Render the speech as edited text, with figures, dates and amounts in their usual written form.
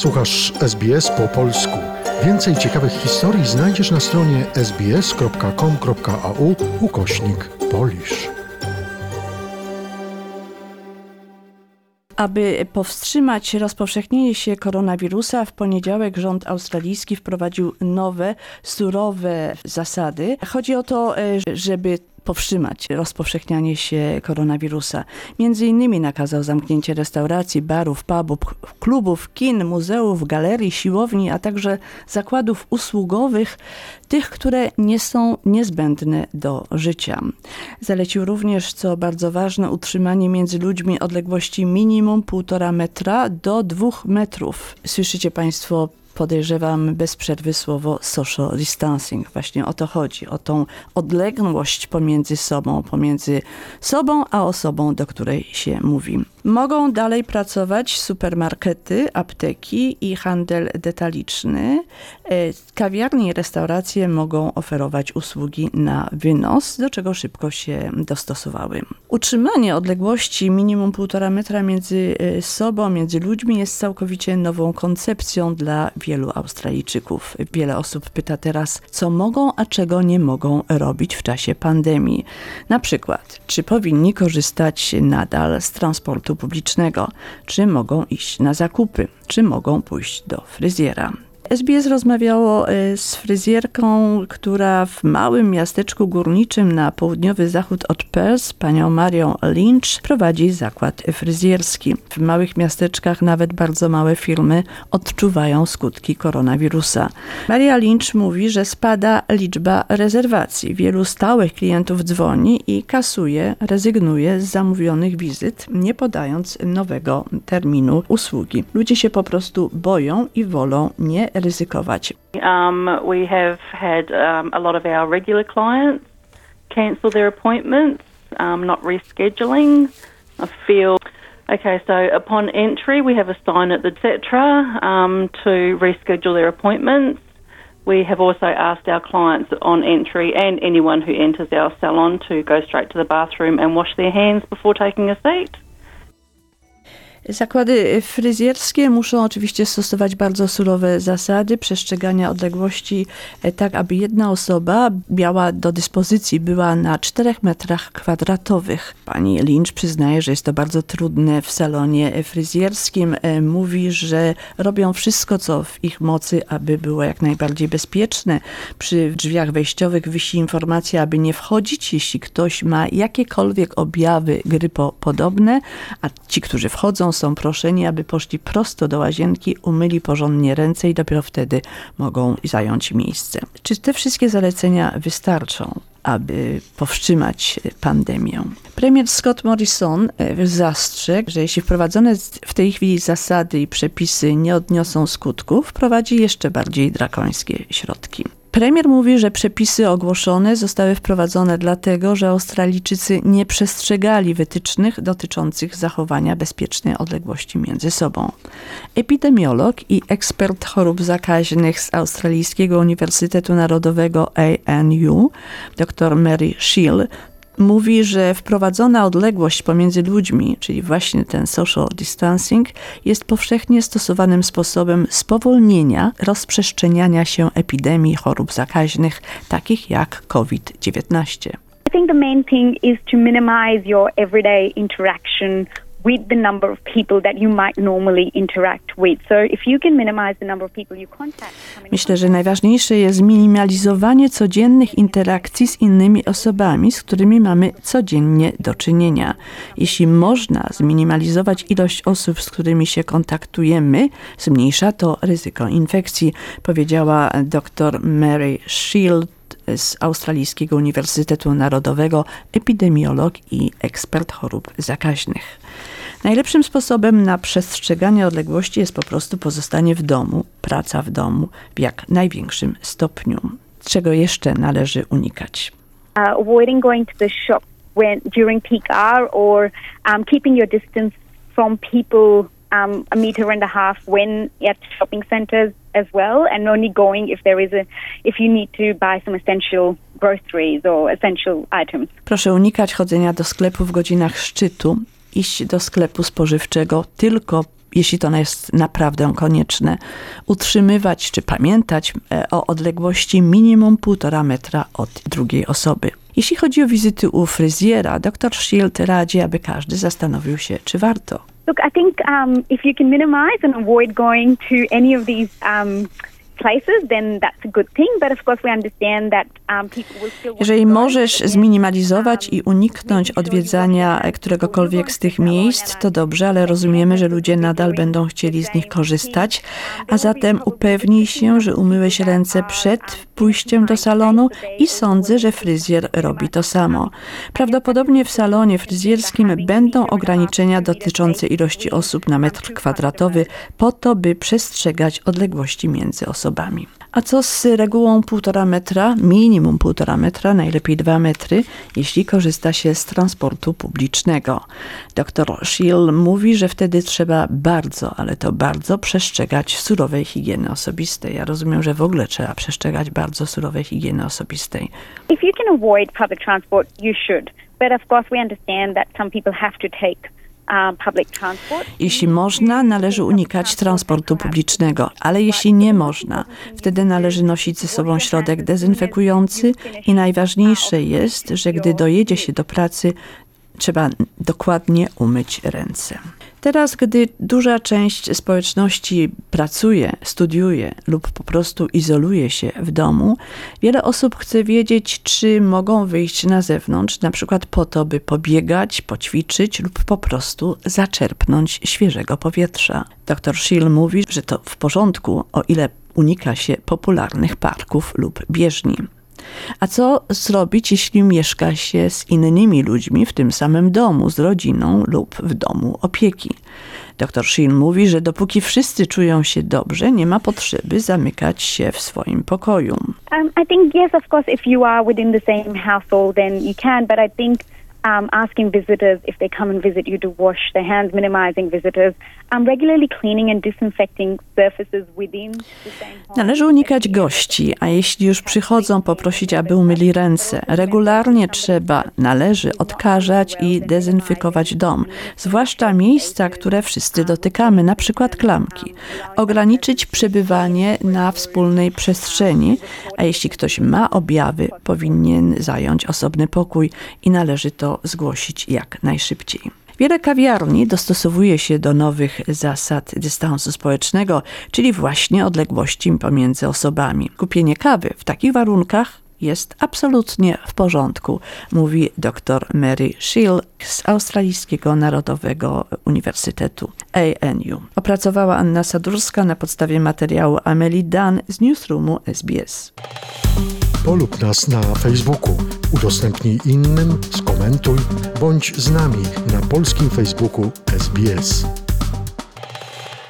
Słuchasz SBS po polsku. Więcej ciekawych historii znajdziesz na stronie sbs.com.au/Polish. Aby powstrzymać rozpowszechnienie się koronawirusa, w poniedziałek rząd australijski wprowadził nowe, surowe zasady. Chodzi o to, żeby powstrzymać rozpowszechnianie się koronawirusa. Między innymi nakazał zamknięcie restauracji, barów, pubów, klubów, kin, muzeów, galerii, siłowni, a także zakładów usługowych, tych, które nie są niezbędne do życia. Zalecił również, co bardzo ważne, utrzymanie między ludźmi odległości minimum 1,5 metra do 2 metrów. Słyszycie Państwo, podejrzewam, bez przerwy słowo social distancing. Właśnie o to chodzi, o tą odległość pomiędzy sobą a osobą, do której się mówi. Mogą dalej pracować supermarkety, apteki i handel detaliczny. Kawiarnie i restauracje mogą oferować usługi na wynos, do czego szybko się dostosowały. Utrzymanie odległości minimum 1,5 metra między sobą, między ludźmi jest całkowicie nową koncepcją dla wielu Australijczyków. Wiele osób pyta teraz, co mogą, a czego nie mogą robić w czasie pandemii. Na przykład, czy powinni korzystać nadal z transportu publicznego, czy mogą iść na zakupy, czy mogą pójść do fryzjera. SBS rozmawiało z fryzjerką, która w małym miasteczku górniczym na południowy zachód od Perth, panią Marią Lynch, prowadzi zakład fryzjerski. W małych miasteczkach nawet bardzo małe firmy odczuwają skutki koronawirusa. Maria Lynch mówi, że spada liczba rezerwacji. Wielu stałych klientów dzwoni i kasuje, rezygnuje z zamówionych wizyt, nie podając nowego terminu usługi. Ludzie się po prostu boją i wolą nie ryzykować. We have had a lot of our regular clients cancel their appointments, not rescheduling. I feel okay, so upon entry we have a sign at the etc. To reschedule their appointments. We have also asked our clients on entry and anyone who enters our salon to go straight to the bathroom and wash their hands before taking a seat. Zakłady fryzjerskie muszą oczywiście stosować bardzo surowe zasady przestrzegania odległości, tak aby jedna osoba miała do dyspozycji, była na 4 metrach kwadratowych. Pani Lynch przyznaje, że jest to bardzo trudne w salonie fryzjerskim. Mówi, że robią wszystko, co w ich mocy, aby było jak najbardziej bezpieczne. Przy drzwiach wejściowych wisi informacja, aby nie wchodzić, jeśli ktoś ma jakiekolwiek objawy grypopodobne, a ci, którzy wchodzą, są proszeni, aby poszli prosto do łazienki, umyli porządnie ręce i dopiero wtedy mogą zająć miejsce. Czy te wszystkie zalecenia wystarczą, aby powstrzymać pandemię? Premier Scott Morrison zastrzegł, że jeśli wprowadzone w tej chwili zasady i przepisy nie odniosą skutków, wprowadzi jeszcze bardziej drakońskie środki. Premier mówi, że przepisy ogłoszone zostały wprowadzone dlatego, że Australijczycy nie przestrzegali wytycznych dotyczących zachowania bezpiecznej odległości między sobą. Epidemiolog i ekspert chorób zakaźnych z Australijskiego Uniwersytetu Narodowego ANU, dr Mary Shiel, mówi, że wprowadzona odległość pomiędzy ludźmi, czyli właśnie ten social distancing, jest powszechnie stosowanym sposobem spowolnienia rozprzestrzeniania się epidemii chorób zakaźnych, takich jak COVID-19. I think the main thing is to minimize your everyday interaction with the number of people that you might normally interact with. So if you can minimize the number of people you contact. Myślę, że najważniejsze jest zminimalizowanie codziennych interakcji z innymi osobami, z którymi mamy codziennie do czynienia. Jeśli można zminimalizować ilość osób, z którymi się kontaktujemy, zmniejsza to ryzyko infekcji, powiedziała dr Mary Shield z Australijskiego Uniwersytetu Narodowego, epidemiolog i ekspert chorób zakaźnych. Najlepszym sposobem na przestrzeganie odległości jest po prostu pozostanie w domu, praca w domu w jak największym stopniu. Czego jeszcze należy unikać? Avoiding going to the shop during peak hour or keeping your distance from people 1.5 meters when at shopping centers as well, and only going if you need to buy some essential groceries or essential items. Proszę unikać chodzenia do sklepu w godzinach szczytu, iść do sklepu spożywczego tylko jeśli to jest naprawdę konieczne, utrzymywać czy pamiętać o odległości minimum 1,5 metra od drugiej osoby. Jeśli chodzi o wizyty u fryzjera, dr Shield radzi, aby każdy zastanowił się, czy warto. Look, I think if you can minimize and avoid going to any of these places, then that's a good thing. But of course we understand that people will still want Jeżeli to go, możesz but zminimalizować i uniknąć odwiedzania któregokolwiek z tych miejsc, to dobrze, ale rozumiemy, że ludzie nadal będą chcieli z nich korzystać, a zatem upewnij się, że umyłeś ręce przed pójściem do salonu i sądzę, że fryzjer robi to samo. Prawdopodobnie w salonie fryzjerskim będą ograniczenia dotyczące ilości osób na metr kwadratowy po to, by przestrzegać odległości między osobami. A co z regułą 1,5 metra, minimum 1,5 metra, najlepiej 2 metry, jeśli korzysta się z transportu publicznego? Dr Shield mówi, że wtedy trzeba bardzo, ale to bardzo przestrzegać surowej higieny osobistej. Ja rozumiem, że w ogóle trzeba przestrzegać bardzo surowej higieny osobistej. if you can avoid public transport, you should. But of course we understand that some people have to take public transport. Jeśli można, należy unikać transportu publicznego, ale jeśli nie można, wtedy należy nosić ze sobą środek dezynfekujący i najważniejsze jest, że gdy dojedzie się do pracy, trzeba dokładnie umyć ręce. Teraz, gdy duża część społeczności pracuje, studiuje lub po prostu izoluje się w domu, wiele osób chce wiedzieć, czy mogą wyjść na zewnątrz, na przykład po to, by pobiegać, poćwiczyć lub po prostu zaczerpnąć świeżego powietrza. Dr Shield mówi, że to w porządku, o ile unika się popularnych parków lub bieżni. A co zrobić, jeśli mieszka się z innymi ludźmi w tym samym domu, z rodziną lub w domu opieki? Dr Shield mówi, że dopóki wszyscy czują się dobrze, nie ma potrzeby zamykać się w swoim pokoju. I think yes, of course, if you are within the same household, then you can. But I think asking visitors if they come and visit you to wash their hands, minimizing visitors, regularly cleaning and disinfecting surfaces within the same home. Należy unikać gości, a jeśli już przychodzą, poprosić, aby umyli ręce. Regularnie należy odkażać i dezynfekować dom, zwłaszcza miejsca, które wszyscy dotykamy, na przykład klamki. Ograniczyć przebywanie na wspólnej przestrzeni, a jeśli ktoś ma objawy, powinien zająć osobny pokój i należy to zgłosić jak najszybciej. Wiele kawiarni dostosowuje się do nowych zasad dystansu społecznego, czyli właśnie odległości pomiędzy osobami. Kupienie kawy w takich warunkach jest absolutnie w porządku, mówi dr Mary Shield z Australijskiego Narodowego Uniwersytetu ANU. Opracowała Anna Sadurska na podstawie materiału Amelie Dunn z Newsroomu SBS. Polub nas na Facebooku, udostępnij innym, skomentuj, bądź z nami na polskim Facebooku SBS.